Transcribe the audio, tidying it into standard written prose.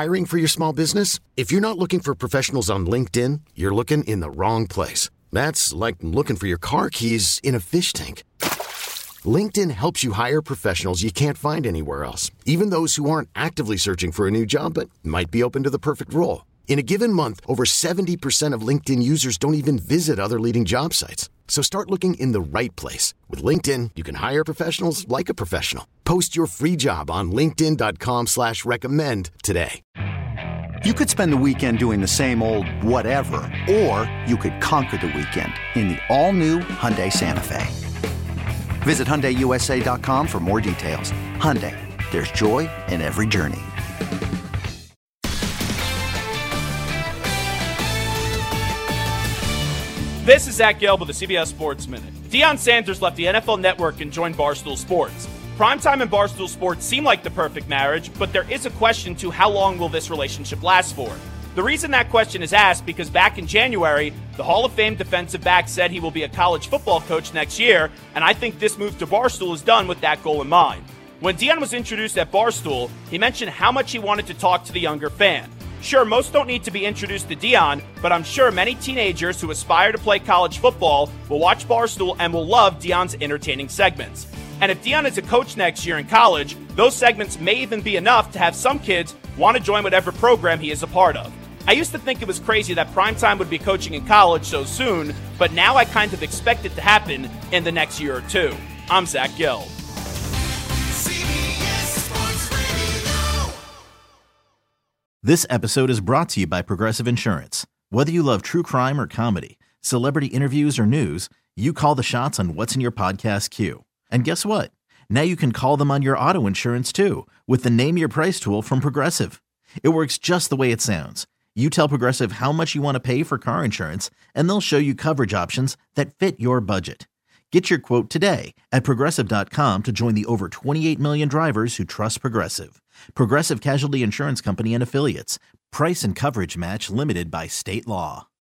Hiring for your small business? If you're not looking for professionals on LinkedIn, you're looking in the wrong place. That's like looking for your car keys in a fish tank. LinkedIn helps you hire professionals you can't find anywhere else, even those who aren't actively searching for a new job but might be open to the perfect role. In a given month, over 70% of LinkedIn users don't even visit other leading job sites. So start looking in the right place. With LinkedIn, you can hire professionals like a professional. Post your free job on linkedin.com/recommend today. You could spend the weekend doing the same old whatever, or you could conquer the weekend in the all-new Hyundai Santa Fe. Visit HyundaiUSA.com for more details. Hyundai, there's joy in every journey. This is Zach Gelb with the CBS Sports Minute. Deion Sanders left the NFL Network and joined Barstool Sports. Primetime and Barstool Sports seem like the perfect marriage, but there is a question to how long will this relationship last for. The reason that question is asked because back in January, the Hall of Fame defensive back said he will be a college football coach next year, and I think this move to Barstool is done with that goal in mind. When Deion was introduced at Barstool, he mentioned how much he wanted to talk to the younger fan. Sure, most don't need to be introduced to Deion, but I'm sure many teenagers who aspire to play college football will watch Barstool and will love Deion's entertaining segments. And if Deion is a coach next year in college, those segments may even be enough to have some kids want to join whatever program he is a part of. I used to think it was crazy that Primetime would be coaching in college so soon, but now I kind of expect it to happen in the next year or two. I'm Zach Gelb. This episode is brought to you by Progressive Insurance. Whether you love true crime or comedy, celebrity interviews or news, you call the shots on what's in your podcast queue. And guess what? Now you can call them on your auto insurance too with the Name Your Price tool from Progressive. It works just the way it sounds. You tell Progressive how much you want to pay for car insurance, and they'll show you coverage options that fit your budget. Get your quote today at Progressive.com to join the over 28 million drivers who trust Progressive. Progressive Casualty Insurance Company and Affiliates. Price and coverage match limited by state law.